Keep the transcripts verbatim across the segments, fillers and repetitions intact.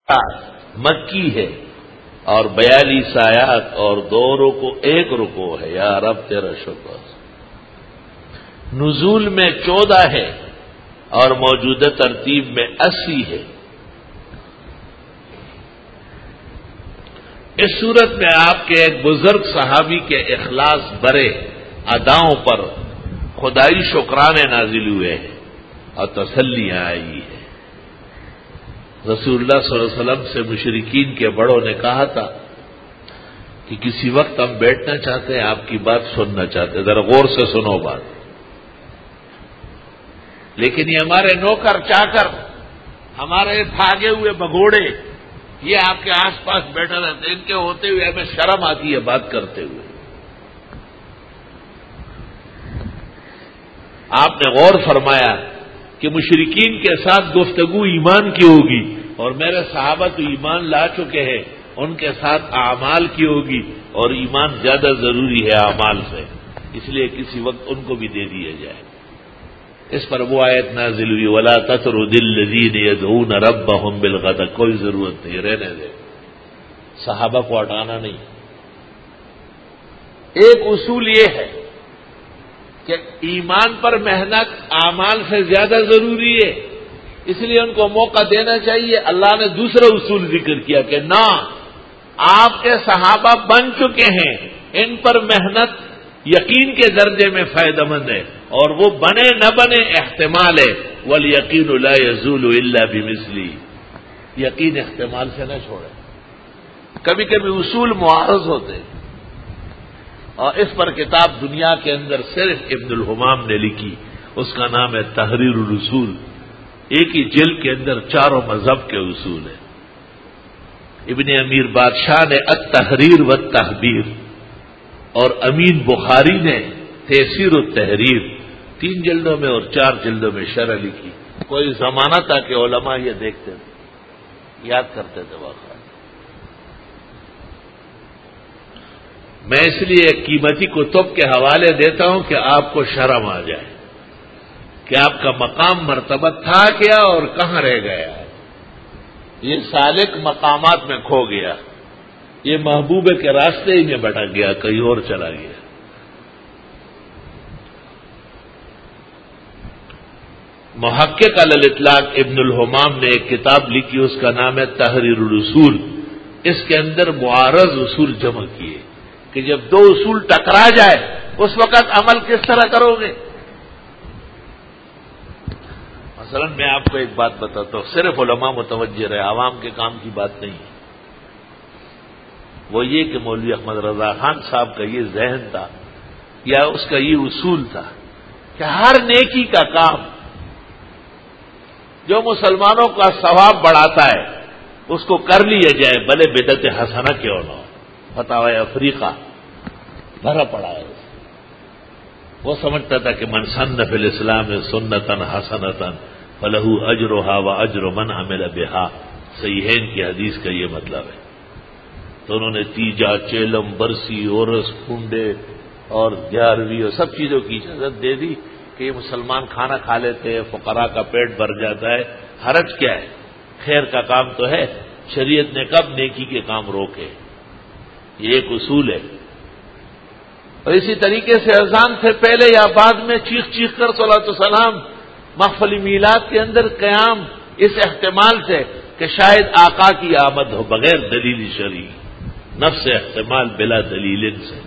مکی ہے اور بیالیس آیات اور دو رکو ایک رکو ہے. یا رب تیرا شکر. نزول میں چودہ ہے اور موجودہ ترتیب میں اسی ہے. اس صورت میں آپ کے ایک بزرگ صحابی کے اخلاص برے اداؤں پر خدائی شکرانے نازل ہوئے ہیں اور تسلیاں آئی ہے. رسول اللہ صلی اللہ علیہ وسلم سے مشرکین کے بڑوں نے کہا تھا کہ کسی وقت ہم بیٹھنا چاہتے ہیں، آپ کی بات سننا چاہتے ہیں، ذرا غور سے سنو بات. لیکن یہ ہمارے نوکر چاکر، ہمارے بھاگے ہوئے بگوڑے، یہ آپ کے آس پاس بیٹھا رہتے، ان کے ہوتے ہوئے ہمیں شرم آتی ہے بات کرتے ہوئے. آپ نے غور فرمایا کہ مشرکین کے ساتھ گفتگو ایمان کی ہوگی اور میرے صحابہ تو ایمان لا چکے ہیں، ان کے ساتھ اعمال کی ہوگی اور ایمان زیادہ ضروری ہے اعمال سے، اس لیے کسی وقت ان کو بھی دے دیا جائے. اس پر وہ آیت نازل ہوئی وَلَا تَطْرُدِ الَّذِينَ يَدْعُونَ رَبَّهُمْ بِالْغَدَاةِ. کوئی ضرورت نہیں، رہنے دے، صحابہ کو ہٹانا نہیں. ایک اصول یہ ہے کہ ایمان پر محنت اعمال سے زیادہ ضروری ہے، اس لیے ان کو موقع دینا چاہیے. اللہ نے دوسرا اصول ذکر کیا کہ نہ، آپ کے صحابہ بن چکے ہیں، ان پر محنت یقین کے درجے میں فائدہ مند ہے، اور وہ بنے نہ بنے احتمال ہے. وَالْيَقِينُ لَا يَزُولُ إِلَّا بِمِثْلِهِ. یقین احتمال سے نہ چھوڑے. کبھی کبھی اصول معارض ہوتے ہیں، اور اس پر کتاب دنیا کے اندر صرف ابن الحمام نے لکھی، اس کا نام ہے تحریر الاصول. ایک ہی جلد کے اندر چاروں مذہب کے اصول ہیں. ابن امیر بادشاہ نے التحریر والتحبیر اور امین بخاری نے تیسیر التحریر تین جلدوں میں اور چار جلدوں میں شرح لکھی. کوئی زمانہ تھا کہ علماء یہ دیکھتے تھے، یاد کرتے تھے واقعہ. میں اس لیے قیمتی کتب کے حوالے دیتا ہوں کہ آپ کو شرم آ جائے کہ آپ کا مقام مرتبہ تھا کیا اور کہاں رہ گیا. یہ سالک مقامات میں کھو گیا، یہ محبوبے کے راستے ہی میں بھٹک گیا، کہیں اور چلا گیا. محقق علی الاطلاق ابن الحمام نے ایک کتاب لکھی، اس کا نام ہے تحریر الاصول. اس کے اندر معارض اصول جمع کیے کہ جب دو اصول ٹکرا جائے اس وقت عمل کس طرح کرو گے. مثلا میں آپ کو ایک بات بتاتا ہوں، صرف علماء متوجہ رہے، عوام کے کام کی بات نہیں ہے. وہ یہ کہ مولوی احمد رضا خان صاحب کا یہ ذہن تھا یا اس کا یہ اصول تھا کہ ہر نیکی کا کام جو مسلمانوں کا ثواب بڑھاتا ہے اس کو کر لیا جائے، بھلے بدعت حسنہ کیوں نہ ہو. فتاوی افریقہ بھرا پڑا ہے. وہ سمجھتا تھا کہ من سن فی الاسلام سنتا حسنتا فلہ اجرھا واجر من عمل بھا. صحیحین کی حدیث کا یہ مطلب ہے. تو انہوں نے تیجا، چیلم، برسی، اورس، پھونڈے اور گیارہویں اور سب چیزوں کی اجازت دے دی کہ یہ مسلمان کھانا کھا لیتے ہیں، فقراء کا پیٹ بھر جاتا ہے، حرج کیا ہے، خیر کا کام تو ہے. شریعت نے کب نیکی کے کام روکے؟ یہ ایک اصول ہے. اور اسی طریقے سے اذان سے پہلے یا بعد میں چیخ چیخ کر صلاۃ السلام محفل میلاد کے اندر قیام، اس احتمال سے کہ شاید آقا کی آمد ہو بغیر دلیل شرعی. نفس احتمال بلا دلیل سے.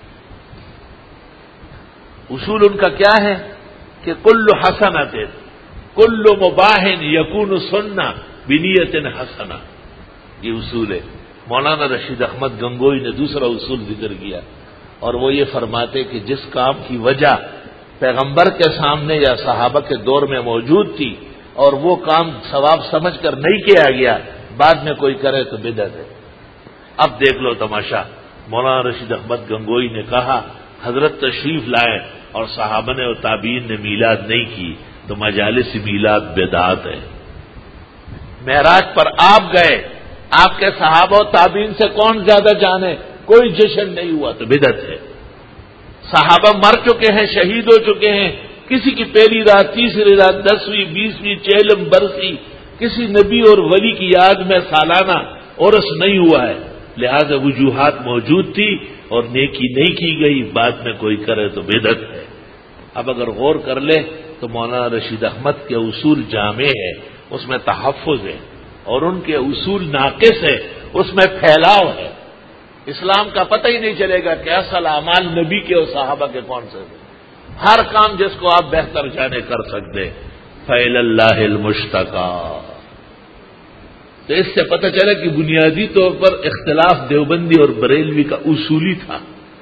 اصول ان کا کیا ہے کہ کل حسنۃ کل مباح یکون سنہ بنیت حسنہ. یہ اصول ہے. مولانا رشید احمد گنگوئی نے دوسرا اصول ذکر کیا، اور وہ یہ فرماتے کہ جس کام کی وجہ پیغمبر کے سامنے یا صحابہ کے دور میں موجود تھی اور وہ کام ثواب سمجھ کر نہیں کیا گیا، بعد میں کوئی کرے تو بدعت ہے. اب دیکھ لو تماشا. مولانا رشید احمد گنگوئی نے کہا حضرت تشریف لائے اور صحابہ نے اور تابعین نے میلاد نہیں کی تو مجالس میلاد بدعت ہے. معراج پر آپ گئے، آپ کے صحابہ و تابعین سے کون زیادہ جانے، کوئی جشن نہیں ہوا تو بدعت ہے. صحابہ مر چکے ہیں، شہید ہو چکے ہیں، کسی کی پہلی رات، تیسری رات، دسویں، بیسویں، چیلم، برسی، کسی نبی اور ولی کی یاد میں سالانہ عرس نہیں ہوا ہے، لہذا وجوہات موجود تھی اور نیکی نہیں کی گئی، بعد میں کوئی کرے تو بدعت ہے۔ اب اگر غور کر لے تو مولانا رشید احمد کے اصول جامع ہے، اس میں تحفظ ہے، اور ان کے اصول ناقص ہے، اس میں پھیلاؤ ہے۔ اسلام کا پتہ ہی نہیں چلے گا کہ اصل اعمال نبی کے اور صحابہ کے کون سے تھے۔ ہر کام جس کو آپ بہتر جانے کر سکتے، فَإِلَى اللَّهِ الْمُشْتَكَى۔ تو اس سے پتہ چلا کہ بنیادی طور پر اختلاف دیوبندی اور بریلوی کا اصولی تھا۔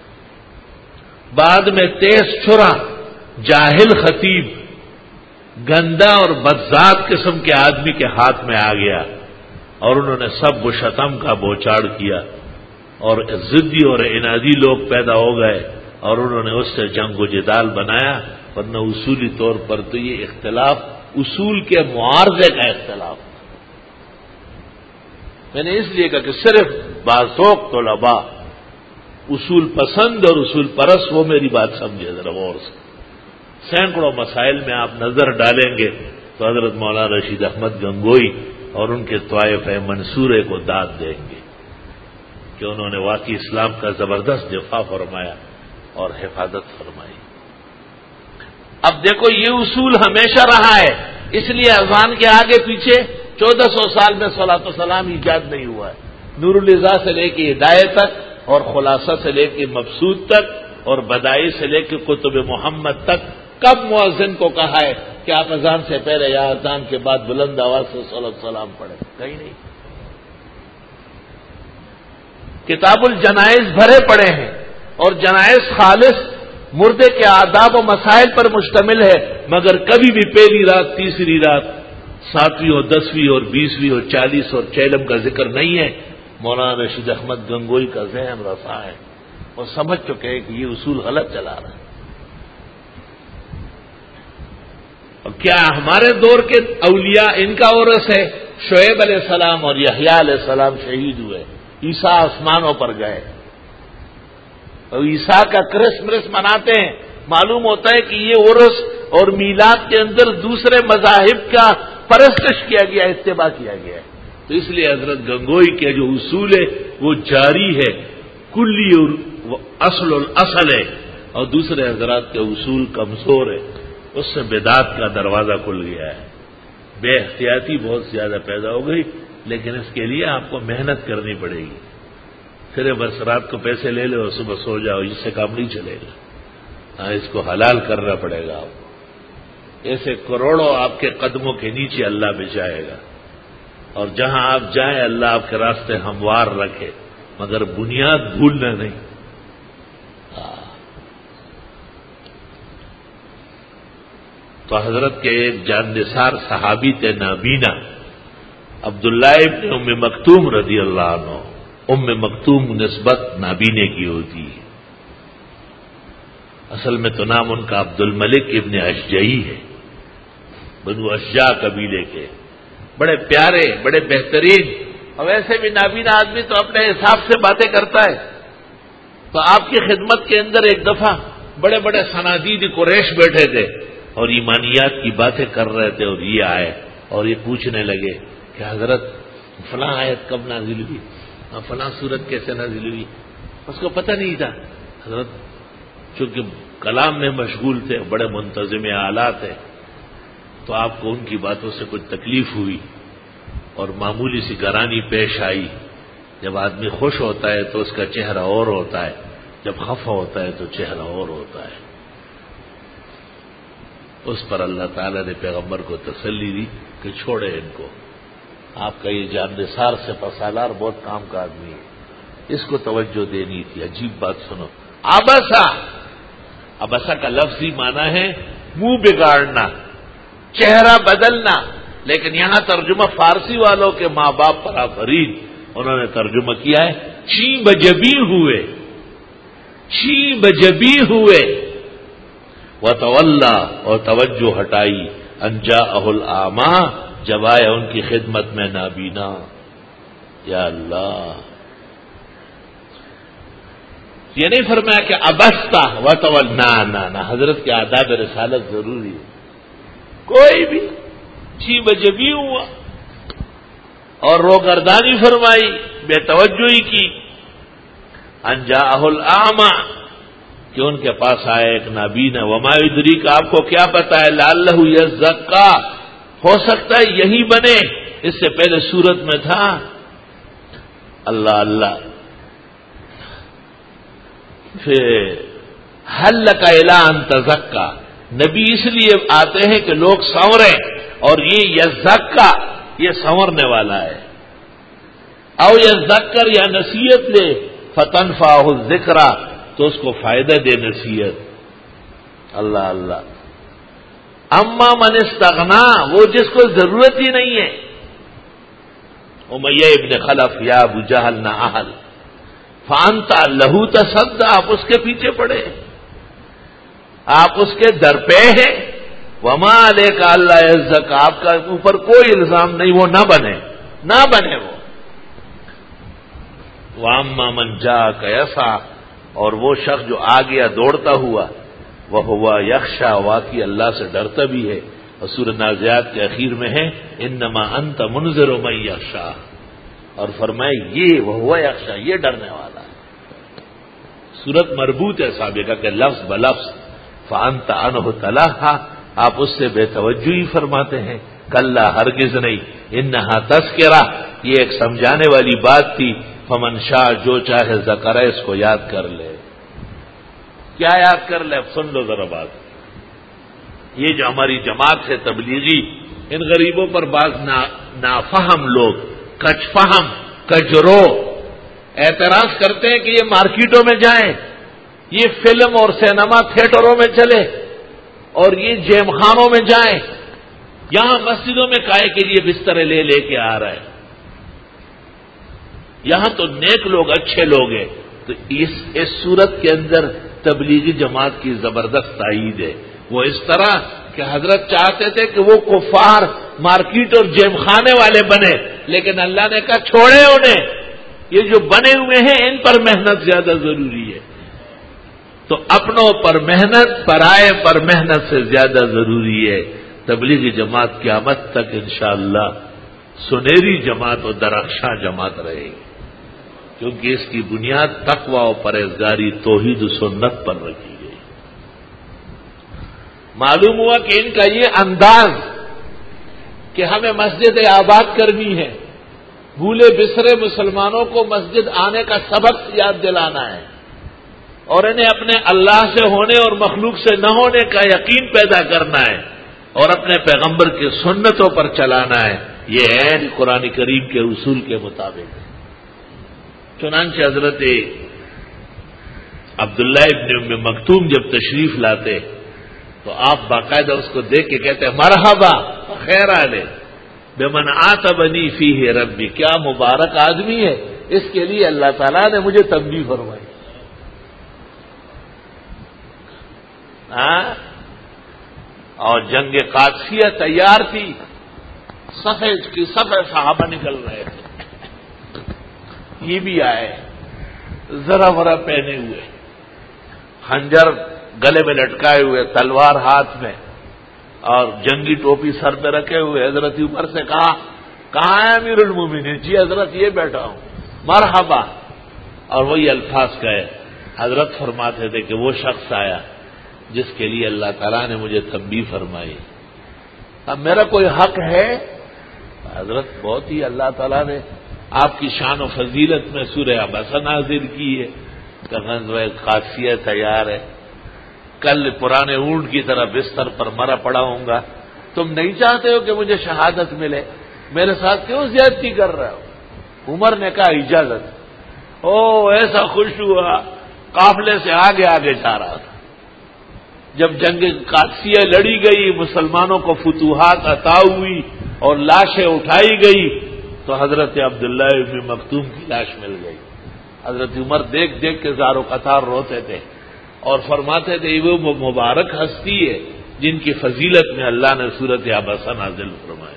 بعد میں تیز چھرا جاہل خطیب گندا اور بدذات قسم کے آدمی کے ہاتھ میں آ گیا، اور انہوں نے سب و شتم کا بوچاڑ کیا، اور ضدی اور انادی لوگ پیدا ہو گئے، اور انہوں نے اس سے جنگ و جدال بنایا، ورنہ اصولی طور پر تو یہ اختلاف اصول کے معارضے کا اختلاف تھا۔ میں نے اس لیے کہا کہ صرف باذوق طلباء اصول پسند اور اصول پرست وہ میری بات سمجھے ذرا غور سے۔ سینکڑوں مسائل میں آپ نظر ڈالیں گے تو حضرت مولانا رشید احمد گنگوئی اور ان کے طائفہ منصورے کو داد دیں گے کہ انہوں نے واقعی اسلام کا زبردست دفاع فرمایا اور حفاظت فرمائی۔ اب دیکھو یہ اصول ہمیشہ رہا ہے، اس لیے اذان کے آگے پیچھے چودہ سو سال میں صلاۃ و سلام ایجاد نہیں ہوا ہے۔ نور الازا سے لے کے ہدایت تک، اور خلاصہ سے لے کے مبسوط تک، اور بدائی سے لے کے کتب محمد تک کب مؤذن کو کہا ہے کہ آپ اذان سے پہلے یا اذان کے بعد بلند آواز سے صلاۃ و سلام پڑھیں؟ کہیں نہیں۔ کتاب الجنائز بھرے پڑے ہیں، اور جنائز خالص مردے کے آداب و مسائل پر مشتمل ہے، مگر کبھی بھی پہلی رات، تیسری رات، ساتویں اور دسویں اور بیسویں اور چالیس اور چیلم کا ذکر نہیں ہے۔ مولانا رشید احمد گنگوئی کا ذہن رفع ہے، وہ سمجھ چکے ہیں کہ یہ اصول غلط چلا رہا ہے۔ اور کیا ہمارے دور کے اولیاء ان کا عرس ہے؟ شعیب علیہ السلام اور یحییٰ علیہ السلام شہید ہوئے، عیسیٰ آسمانوں پر گئے، اور عیسیٰ کا کرسمس مناتے ہیں۔ معلوم ہوتا ہے کہ یہ عرس اور میلاد کے اندر دوسرے مذاہب کا پرستش کیا گیا، اتباع کیا گیا ہے۔ تو اس لیے حضرت گنگوئی کے جو اصول ہے وہ جاری ہے، کلی اور اصل الاصل ہے، اور دوسرے حضرات کے اصول کمزور ہے، اس سے بدعت کا دروازہ کھل گیا ہے۔ بے احتیاطی بہت زیادہ پیدا ہو گئی، لیکن اس کے لیے آپ کو محنت کرنی پڑے گی۔ پھر بس رات کو پیسے لے لو اور صبح سو جاؤ، اس سے کام نہیں چلے گا۔ ہاں، اس کو حلال کرنا پڑے گا آپ کو۔ ایسے کروڑوں آپ کے قدموں کے نیچے اللہ بچائے گا، اور جہاں آپ جائیں اللہ آپ کے راستے ہموار رکھے، مگر بنیاد بھولنا نہیں۔ تو حضرت کے ایک جاندثار صحابی تھے نابینا، عبداللہ ابن ام مکتوم رضی اللہ عنہ۔ ام مکتوم نسبت نابینے کی ہوتی ہے، اصل میں تو نام ان کا عبد الملک ابن اشجعی ہے، بنو اشجع قبیلے کے، بڑے پیارے، بڑے بہترین، اور ویسے بھی نابینا آدمی تو اپنے حساب سے باتیں کرتا ہے۔ تو آپ کی خدمت کے اندر ایک دفعہ بڑے بڑے صنادید قریش بیٹھے تھے اور ایمانیات کی باتیں کر رہے تھے، اور یہ آئے اور یہ پوچھنے لگے کہ حضرت فلاں آیت کب نازل ہوئی، فلاں صورت کیسے نازل ہوئی؟ اس کو پتہ نہیں تھا۔ حضرت چونکہ کلام میں مشغول تھے، بڑے منتظم حالات ہیں، تو آپ کو ان کی باتوں سے کچھ تکلیف ہوئی اور معمولی سی گرانی پیش آئی۔ جب آدمی خوش ہوتا ہے تو اس کا چہرہ اور ہوتا ہے، جب خفا ہوتا ہے تو چہرہ اور ہوتا ہے۔ اس پر اللہ تعالیٰ نے پیغمبر کو تسلی دی کہ چھوڑے ان کو، آپ کا یہ جاندثار سے پسالار بہت کام کا آدمی ہے، اس کو توجہ دینی تھی۔ عجیب بات سنو، ابسا، ابسا کا لفظی معنی ہے منہ بگاڑنا، چہرہ بدلنا، لیکن یہاں ترجمہ فارسی والوں کے ماں باپ پر آفرین، انہوں نے ترجمہ کیا ہے چیں بجبی ہوئے، چیں بجبی ہوئے، وتولا، اور توجہ ہٹائی، انجاءہ الاعمی، جب آئے ان کی خدمت میں نابینا۔ یا اللہ، یہ نہیں فرمایا کہ ابستا وتول، نہ نہ نہ، حضرت کے آداب رسالت ضروری ہے۔ کوئی بھی چھ بجے بھی ہوا اور روگردانی فرمائی، بے توجہی کی. انجاءہ الاعمى، کہ ان کے پاس آئے ایک نابینا. وما یدریک، آپ کو کیا پتا ہے، لعلہ یزکا، ہو سکتا ہے یہی بنے. اس سے پہلے سورت میں تھا اللہ اللہ. پھر حل لک الی ان تزکا، نبی اس لیے آتے ہیں کہ لوگ سنوریں، اور یہ یزکا یہ سنورنے والا ہے. او یذکر، یا نصیحت لے، فتنفعہ الذکر، تو اس کو فائدہ دے نصیحت. اللہ اللہ. اما من استغنا، وہ جس کو ضرورت ہی نہیں ہے. امیہ ابن خلف یا ابو جہل نہ اہل، فانت لہو تصدی، آپ اس کے پیچھے پڑے، آپ اس کے در پہ ہیں. وما علیک الا یزکا، آپ کا اوپر کوئی الزام نہیں وہ نہ بنے، نہ بنے وہ. واما من جاءک یسعی، اور وہ شخص جو آ گیا دوڑتا ہوا، وہ ہوا یخشا، واقعی اللہ سے ڈرتا بھی ہے. اور سورۃ نازعات کے اخیر میں ہے انما انت منذر من یخشا، اور فرمائے یہ وہ ہوا یخشا، یہ ڈرنے والا ہے. سورت مربوط ہے سابقہ کے لفظ بلفظ. فانت عنہ تلہا، آپ اس سے بے توجہی فرماتے ہیں. کلا، ہرگز نہیں. انہا تذکرہ، یہ ایک سمجھانے والی بات تھی. فمن شاء، جو چاہے ذکر، اس کو یاد کر لے. کیا یاد کر لے؟ اب سن لو ذرا بات. یہ جو ہماری جماعت ہے تبلیغی، ان غریبوں پر بعض نا نافہم لوگ، کچ فہم کجرو، اعتراض کرتے ہیں کہ یہ مارکیٹوں میں جائیں، یہ فلم اور سینما تھیٹروں میں چلے، اور یہ جیم خانوں میں جائیں، یہاں مسجدوں میں کائے کے لیے بستر لے لے کے آ رہا ہے. یہاں تو نیک لوگ، اچھے لوگ ہیں. تو اس اس صورت کے اندر تبلیغی جماعت کی زبردست تائید ہے. وہ اس طرح کہ حضرت چاہتے تھے کہ وہ کفار مارکیٹ اور جیم خانے والے بنے، لیکن اللہ نے کہا چھوڑے انہیں، یہ جو بنے ہوئے ہیں ان پر محنت زیادہ ضروری ہے. تو اپنوں پر محنت، پرائے پر محنت سے زیادہ ضروری ہے. تبلیغی جماعت قیامت تک انشاءاللہ سنہری جماعت اور درخشاں جماعت رہے گی، کیونکہ اس کی بنیاد تقوی و پرہیزگاری، توحید و سنت پر رکھی گئی. معلوم ہوا کہ ان کا یہ انداز کہ ہمیں مسجد آباد کرنی ہے، بھولے بسرے مسلمانوں کو مسجد آنے کا سبق یاد دلانا ہے، اور انہیں اپنے اللہ سے ہونے اور مخلوق سے نہ ہونے کا یقین پیدا کرنا ہے، اور اپنے پیغمبر کی سنتوں پر چلانا ہے. یہ ہے قرآن کریم کے اصول کے مطابق. چنانچہ حضرت عبداللہ ابن ام مکتوم جب تشریف لاتے تو آپ باقاعدہ اس کو دیکھ کے کہتے ہیں مرحبا خیر علیہ بمن عاتبنی فیہ ربی، کیا مبارک آدمی ہے، اس کے لیے اللہ تعالیٰ نے مجھے تنبیہ فرمائی. ہاں، اور جنگ قادسیہ تیار تھی، صفحے کی صفحے صحابہ نکل رہے تھے. یہ بھی آئے ذرا ورا پہنے ہوئے، خنجر گلے میں لٹکائے ہوئے، تلوار ہاتھ میں، اور جنگی ٹوپی سر پہ رکھے ہوئے. حضرت عمر سے کہا کہاں ہے امیر المومنین؟ جی حضرت یہ بیٹھا ہوں. مرحبا. اور وہی الفاظ کہے. حضرت فرماتے تھے کہ وہ شخص آیا جس کے لیے اللہ تعالیٰ نے مجھے تنبیہ فرمائی. اب میرا کوئی حق ہے؟ حضرت بہت ہی اللہ تعالیٰ نے آپ کی شان و فضیلت میں سورہ عبسہ نازل کی ہے کہ غزوہ قادسیہ تیار ہے، کل پرانے اونٹ کی طرح بستر پر مرا پڑا ہوں گا. تم نہیں چاہتے ہو کہ مجھے شہادت ملے، میرے ساتھ کیوں زیادتی کر رہے ہو؟ عمر نے کہا اجازت. او ایسا خوش ہوا، قافلے سے آگے آگے جا رہا تھا. جب جنگ قادسیہ لڑی گئی، مسلمانوں کو فتوحات عطا ہوئی اور لاشیں اٹھائی گئی، تو حضرت عبداللہ ابن مکتوم کی لاش مل گئی. حضرت عمر دیکھ دیکھ کے زار و قطار روتے تھے اور فرماتے تھے وہ مبارک ہستی ہے جن کی فضیلت میں اللہ نے سورۃ عبسہ نازل فرمائی.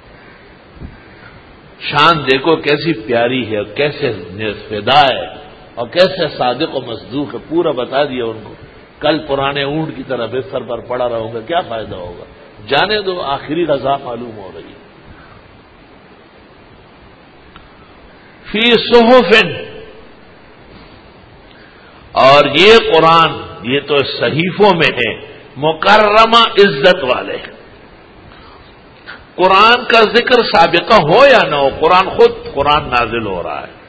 شان دیکھو کیسی پیاری ہے، کیسے فدا ہے، اور کیسے صادق و مصدوق ہے. پورا بتا دیا ان کو. کل پرانے اونٹ کی طرح بستر پر پڑا رہوں گا، کیا فائدہ ہوگا؟ جانے دو، آخری غذا معلوم ہو رہی ہے. فی صحف، اور یہ قرآن یہ تو صحیفوں میں ہے، مکرمہ عزت والے۔ قرآن کا ذکر سابقہ ہو یا نہ ہو، قرآن خود قرآن نازل ہو رہا ہے،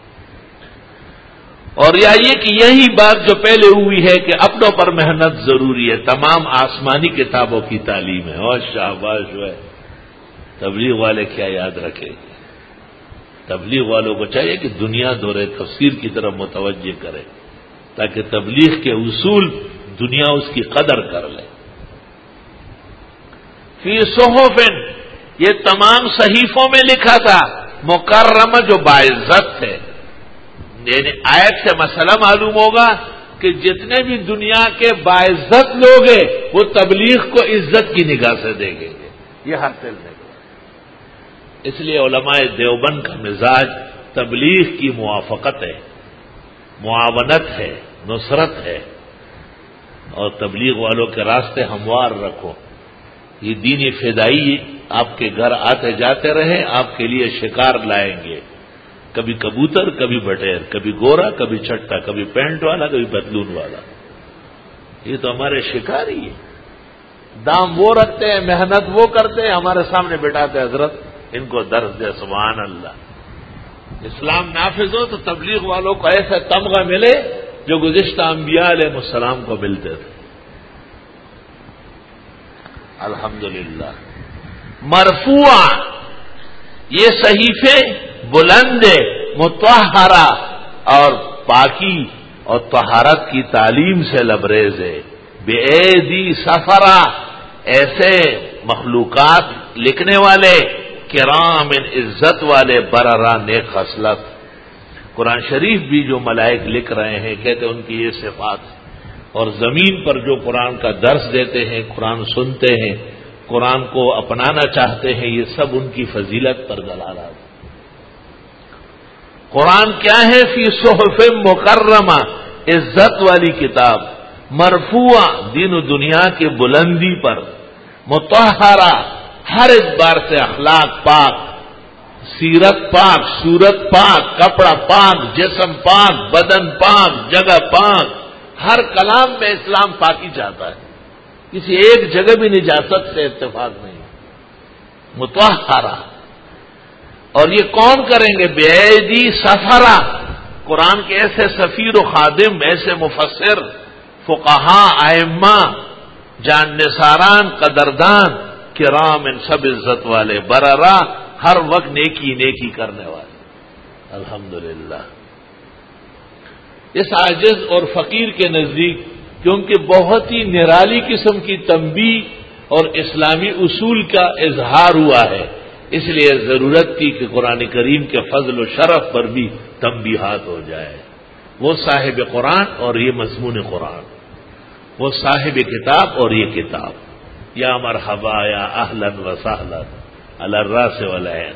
اور یا یہ کہ یہی بات جو پہلے ہوئی ہے کہ اپنوں پر محنت ضروری ہے، تمام آسمانی کتابوں کی تعلیم ہے، اور شاباش جو ہے تبلیغ والے کیا یاد رکھیں گے؟ تبلیغ والوں کو چاہیے کہ دنیا دورے تفسیر کی طرف متوجہ کرے تاکہ تبلیغ کے اصول دنیا اس کی قدر کر لے۔ فی صحف، یہ تمام صحیفوں میں لکھا تھا، مکرمہ جو باعزت ہے، یعنی آیت سے مسئلہ معلوم ہوگا کہ جتنے بھی دنیا کے باعزت لوگ ہیں وہ تبلیغ کو عزت کی نگاہ سے دیکھیں گے، یہ حاصل نہیں۔ اس لیے علماء دیوبند کا مزاج تبلیغ کی موافقت ہے، معاونت ہے، نصرت ہے، اور تبلیغ والوں کے راستے ہموار رکھو۔ یہ دینی فدائی آپ کے گھر آتے جاتے رہے، آپ کے لیے شکار لائیں گے، کبھی کبوتر، کبھی بٹیر، کبھی گورا، کبھی چھٹا، کبھی پینٹ والا، کبھی پتلون والا، یہ تو ہمارے شکار ہی ہے۔ دام وہ رکھتے ہیں، محنت وہ کرتے ہیں، ہمارے سامنے بٹھاتے حضرت ان کو درس دے۔ سبحان اللہ۔ اسلام نافذ ہو تو تبلیغ والوں کو ایسا تمغہ ملے جو گزشتہ انبیاء علیہ السلام کو ملتے تھے۔ الحمدللہ۔ مرفوع، یہ صحیفے بلند، مطہرہ اور پاکی اور طہارت کی تعلیم سے لبریز ہے۔ بے ایدی سفرہ، ایسے مخلوقات لکھنے والے، کرام عزت والے، بررا نیک خصلت۔ قرآن شریف بھی جو ملائک لکھ رہے ہیں کہتے ہیں ان کی یہ صفات، اور زمین پر جو قرآن کا درس دیتے ہیں، قرآن سنتے ہیں، قرآن کو اپنانا چاہتے ہیں، یہ سب ان کی فضیلت پر دلالات۔ قرآن کیا ہے؟ فی صحف مکرمہ، عزت والی کتاب، مرفوع، دین و دنیا کی بلندی پر، مطہرہ، ہر اعتبار سے اخلاق پاک، سیرت پاک، صورت پاک، کپڑا پاک، جسم پاک، بدن پاک، جگہ پاک، ہر کلام میں اسلام پاکی چاہتا ہے، کسی ایک جگہ بھی نجاست سے اتفاق نہیں، مطہرہ۔ اور یہ کون کریں گے؟ بے ایدی سفرہ، قرآن کے ایسے سفیر و خادم، ایسے مفسر، فقہا، ائمہ، جان نثاران، قدردان، کرام، ان سب عزت والے، بررا، ہر وقت نیکی نیکی کرنے والے۔ الحمدللہ۔ اس عاجز اور فقیر کے نزدیک کیونکہ بہت ہی نرالی قسم کی تنبیہ اور اسلامی اصول کا اظہار ہوا ہے، اس لیے ضرورت تھی کہ قرآن کریم کے فضل و شرف پر بھی تنبیہات ہو جائے۔ وہ صاحب قرآن اور یہ مضمون قرآن، وہ صاحب کتاب اور یہ کتاب۔ یا مرحبا، یا اہلا و سہلا، علی الراس والعین۔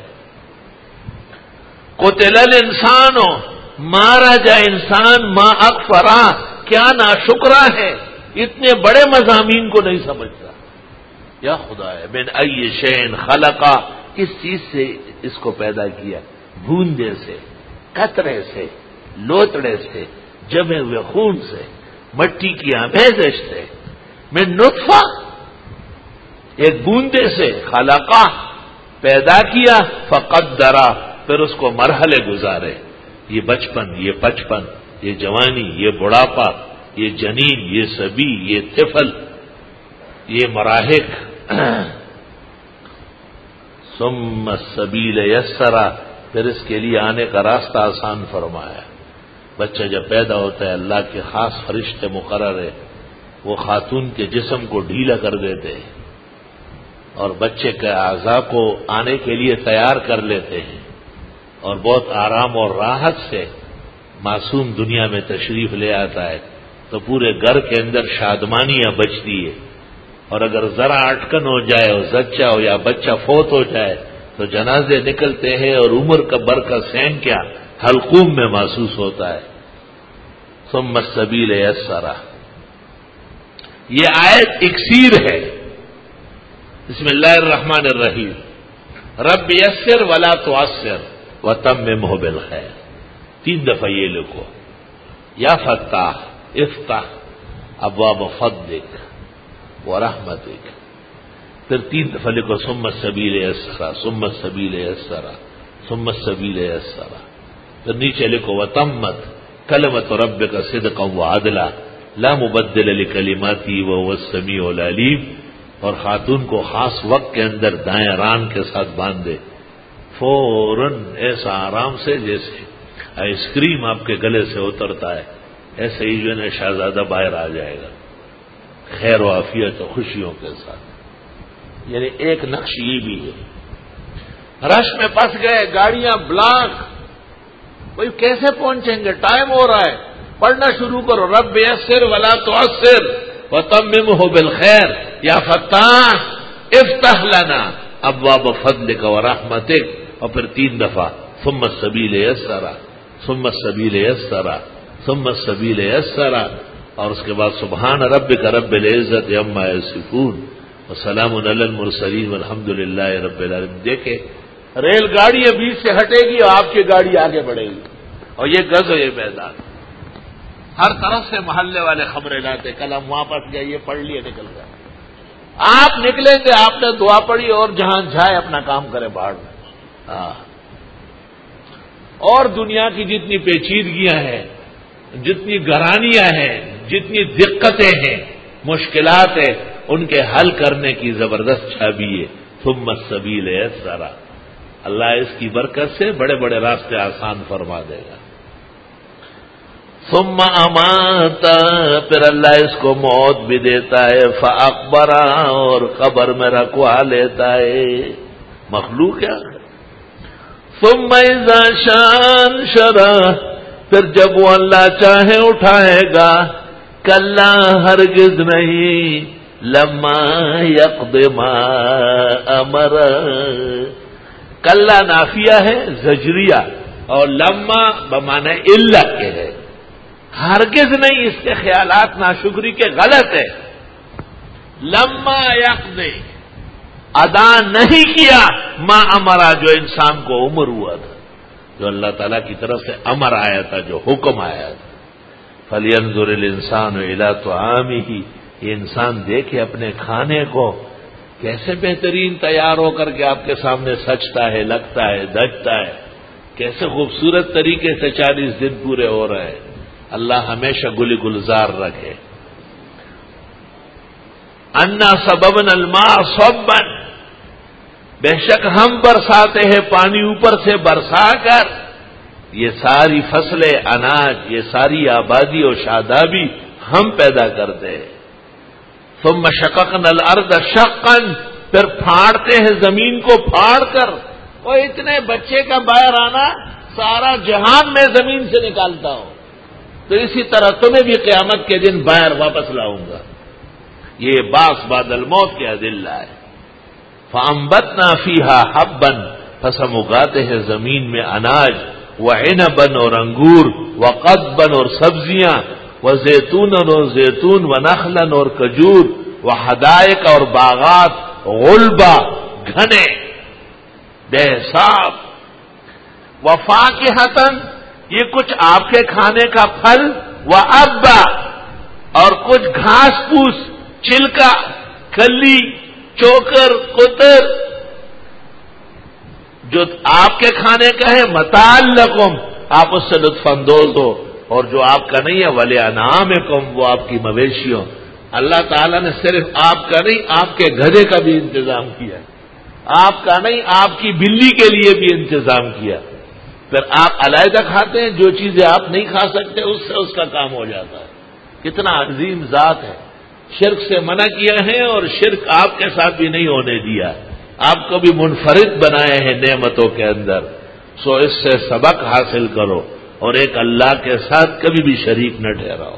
قتل الانسان، مارا جائے انسان، ما اکفرا، کیا ناشکرا ہے، اتنے بڑے مضامین کو نہیں سمجھتا۔ یا خدا ہے، من ای شیء خلقا، کس چیز سے اس کو پیدا کیا؟ بوندے سے، قطرے سے، لوتڑے سے، جمے ہوئے خون سے، مٹی کی آمیزش سے، من نطفہ، ایک بوندے سے، خلقا، پیدا کیا، فقدرا، پھر اس کو مرحلے گزارے، یہ بچپن، یہ پچپن، یہ جوانی، یہ بڑھاپا، یہ جنین، یہ سبی، یہ طفل، یہ مراحق۔ ثم السبیل یسرا، پھر اس کے لیے آنے کا راستہ آسان فرمایا۔ بچہ جب پیدا ہوتا ہے اللہ کے خاص فرشتے مقرر ہے، وہ خاتون کے جسم کو ڈھیلا کر دیتے ہیں اور بچے کے اعضاء کو آنے کے لیے تیار کر لیتے ہیں، اور بہت آرام اور راحت سے معصوم دنیا میں تشریف لے آتا ہے، تو پورے گھر کے اندر شادمانیاں بچتی ہے، اور اگر ذرا اٹکن ہو جائے اور زچہ ہو یا بچہ فوت ہو جائے تو جنازے نکلتے ہیں، اور عمر کا بر کا سین کیا حلقوم میں محسوس ہوتا ہے۔ ثم السبیل یسرا، یہ آیت اکسیر ہے۔ بسم اللہ الرحمن الرحیم، رب یسر ولا تعسر، وتممہ بالخیر، تین دفعہ یہ لکھو، یا فتاح افتح ابواب فضلک ورحمتک، پھر تین دفعہ لکھو ثم السبیل یسرا ثم السبیل یسرا ثم السبیل یسرا، پھر نیچے لکھو وتمت کلمۃ ربک صدقا وعدلا لا مبدل لکلماتی وهو السمیع العلیم، اور خاتون کو خاص وقت کے اندر دائیں ران کے ساتھ باندھے، فوراً ایسا آرام سے جیسے آئس کریم آپ کے گلے سے اترتا ہے، ایسے ہی جو ہے شہزادہ باہر آ جائے گا خیر و عافیت و خوشیوں کے ساتھ۔ یعنی ایک نقش یہ بھی ہے۔ رش میں پھنس گئے، گاڑیاں بلاک، بھائی کیسے پہنچیں گے، ٹائم ہو رہا ہے، پڑھنا شروع کرو، رب یسر ولا تعسر وتممہ بالخیر یا فتاح افتح لنا ابواب فضلک ورحمتک، اور پھر تین دفعہ ثم السبیل یسرا ثم السبیل یسرا ثم السبیل یسرا، اور اس کے بعد سبحان ربک رب العزت عما یصفون وسلام علی المرسلین والحمد للہ رب العالمین۔ دیکھیں ریل گاڑی بیچ سے ہٹے گی اور آپ کی گاڑی آگے بڑھے گی، اور یہ گز ہے یہ میدان، ہر طرف سے محلے والے خبریں لاتے، کل ہم واپس گئے، یہ پڑھ لیے نکل گئے، آپ نکلیں گے، آپ نے دعا پڑھی اور جہاں جائے اپنا کام کرے باہر میں۔ ہاں، اور دنیا کی جتنی پیچیدگیاں ہیں، جتنی گرانیاں ہیں، جتنی دقتیں ہیں، مشکلات ہیں، ان کے حل کرنے کی زبردست چابی ہے ثم السبیل یسرا۔ اللہ اس کی برکت سے بڑے بڑے راستے آسان فرما دے گا۔ ثم امات، پھر اللہ اس کو موت بھی دیتا ہے، فاقبرا، اور قبر میں رکھوا لیتا ہے، مخلوق کیا ہے۔ ثم اذا شاء انشرہ، پھر جب وہ اللہ چاہے اٹھائے گا، کلا ہرگز نہیں، لما یقض ما امر، کلا نافیہ ہے زجریہ، اور لما بمعنی الا کے ہے، ہرگز نہیں، اس کے خیالات ناشکری کے غلط ہے، لما یقض، ادا نہیں کیا، ما امرا، جو انسان کو امر ہوا تھا، جو اللہ تعالیٰ کی طرف سے امر آیا تھا، جو حکم آیا تھا۔ فَلْيَنْظُرِ الْإِنسَانُ إِلَىٰ طَعَامِهِ، یہ انسان دیکھے اپنے کھانے کو، کیسے بہترین تیار ہو کر کے آپ کے سامنے سجتا ہے، لگتا ہے، دھجتا ہے، کیسے خوبصورت طریقے سے چالیس دن پورے ہو رہے ہیں۔ اللہ ہمیشہ گلی گلزار رکھے۔ انا سببنا الماء صبا، بے شک ہم برساتے ہیں پانی اوپر سے برسا کر، یہ ساری فصلیں، اناج، یہ ساری آبادی اور شادابی ہم پیدا کرتے ہیں۔ ثم شققنا الارض شقا، پھر پھاڑتے ہیں زمین کو پھاڑ کر، اور اتنے بچے کا باہر آنا، سارا جہان میں زمین سے نکالتا ہوں، تو اسی طرح تمہیں بھی قیامت کے دن باہر واپس لاؤں گا۔ یہ باس بعد الموت کے ادلہ ہے۔ فانبتنا فیہا حبا، پس ہم اگاتے ہیں زمین میں اناج، وعنبا اور انگور، وقضبا اور سبزیاں، وزیتونا اور زیتون، ونخلا اور کھجور، وحدائق اور باغات، غلبا گھنے بے حساب، وفاکہتا، یہ کچھ آپ کے کھانے کا پھل، وابا، اور کچھ گھاس پھوس، چلکا، کلی، چوکر، قطر، جو آپ کے کھانے کا ہے، متاع لکم، آپ اس سے لطف اندوز ہو، اور جو آپ کا نہیں ہے، ولانعامکم، وہ آپ کی مویشیوں۔ اللہ تعالیٰ نے صرف آپ کا نہیں، آپ کے گدھے کا بھی انتظام کیا، آپ کا نہیں، آپ کی بلی کے لیے بھی انتظام کیا۔ پھر آپ علیحدہ کھاتے ہیں، جو چیزیں آپ نہیں کھا سکتے اس سے اس کا کام ہو جاتا ہے۔ کتنا عظیم ذات ہے، شرک سے منع کیا ہے، اور شرک آپ کے ساتھ بھی نہیں ہونے دیا، آپ کو بھی منفرد بنائے ہیں نعمتوں کے اندر۔ سو اس سے سبق حاصل کرو، اور ایک اللہ کے ساتھ کبھی بھی شریک نہ ٹھہراؤ۔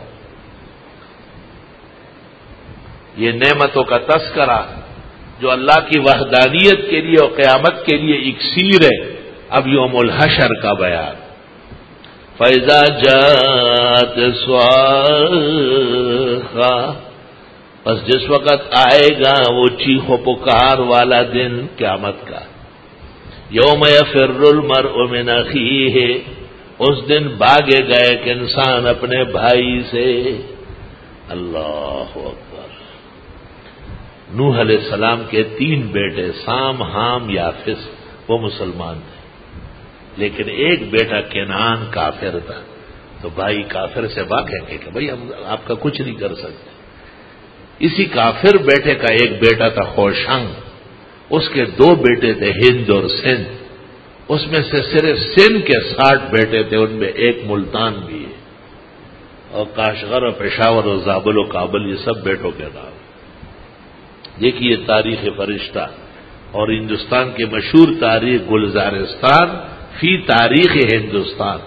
یہ نعمتوں کا تذکرہ جو اللہ کی وحدانیت کے لیے اور قیامت کے لیے اکسیر ہے۔ اب یوم الحشر کا بیان، فَإِذَا جَاءَتِ الصَّاخَّةُ، بس جس وقت آئے گا وہ چیخ و پکار والا دن قیامت کا، یوم یفر المرء من اخیہ، اس دن بھاگے گا ایک انسان اپنے بھائی سے۔ اللہ اکبر۔ نوح علیہ السلام کے تین بیٹے سام، حام، یافس، وہ مسلمان تھے، لیکن ایک بیٹا کنعان کافر تھا، تو بھائی کافر سے بھاگیں گے کہ بھائی ہم آپ کا کچھ نہیں کر سکتے۔ اسی کافر بیٹے کا ایک بیٹا تھا خوشنگ، اس کے دو بیٹے تھے ہند اور سندھ، اس میں سے صرف سندھ کے ساٹھ بیٹے تھے، ان میں ایک ملتان بھی ہے، اور کاشغر اور پشاور اور زابل و کابل یہ سب بیٹوں کے نام۔ دیکھیے تاریخ فرشتہ اور ہندوستان کے مشہور تاریخ گلزارستان فی تاریخ ہندوستان۔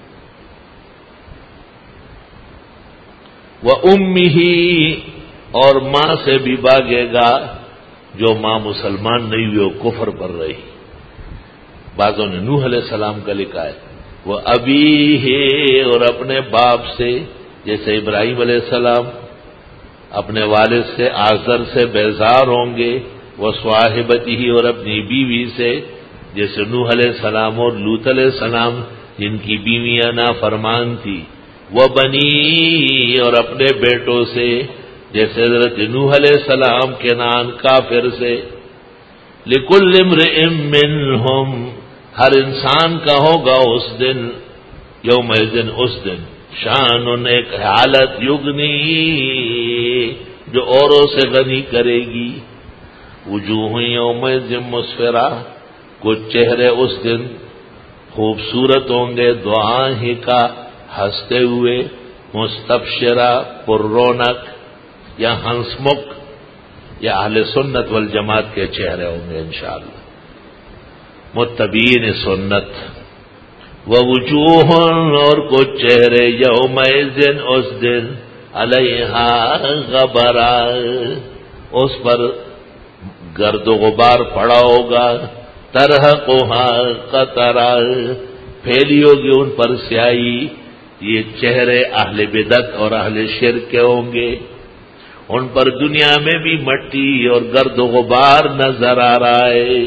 وَأُمِّهِ، اور ماں سے بھی بھاگے گا، جو ماں مسلمان نہیں ہوئی وہ کفر پر رہی۔ بعضوں نے نوح علیہ السلام کا لکھا ہے، وہ ابی ہے، اور اپنے باپ سے، جیسے ابراہیم علیہ السلام اپنے والد سے آزر سے بیزار ہوں گے، وہ صاحبتی ہی، اور اپنی بیوی سے، جیسے نوح علیہ السلام اور لوط علیہ السلام جن کی بیویاں نافرمان تھی، وہ بنی، اور اپنے بیٹوں سے، جیسے حضرت نوح علیہ السلام کے نان کافر سے۔ لِكُلِّ امْرِئٍ مِّنْهُمْ، ہر انسان کا ہوگا اس دن، یومئذ اس دن، شان، ایک حالت، یغنی، جو اوروں سے غنی کرے گی۔ وجوہ یومئذ مسفرہ، کچھ چہرے اس دن خوبصورت ہوں گے، دعائیں کا، ہنستے ہوئے، مستبشرہ، پر رونق، یا ہنسمکھ، یا اہل سنت والجماعت کے چہرے ہوں گے انشاءاللہ، متبعین سنت۔ ووجوہ، اور کچھ چہرے، یومئذ اس دن، علیہا غبرہ، اس پر گرد و غبار پڑا ہوگا، ترہقھا قطرہ، پھیلی ہوگی ان پر سیاہی۔ یہ چہرے اہل بدعت اور اہل شرک کے ہوں گے، ان پر دنیا میں بھی مٹی اور گرد و غبار نظر آ رہا ہے۔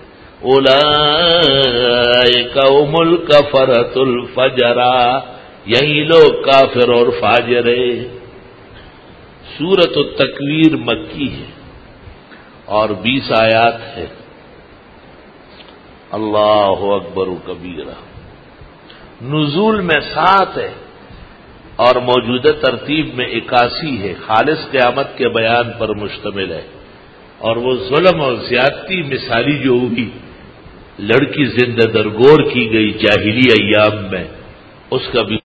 اولئک هم الکفرۃ الفجرہ، یہی لوگ کافر اور فاجر ہیں۔ سورۃ التکویر مکی ہے اور بیس آیات ہے۔ اللہ اکبر کبیرہ۔ نزول میں سات ہے اور موجودہ ترتیب میں اکاسی ہے، خالص قیامت کے بیان پر مشتمل ہے، اور وہ ظلم اور زیادتی مثالی جو ہوگی، لڑکی زندہ درگور کی گئی جاہلی ایام میں، اس کا بھی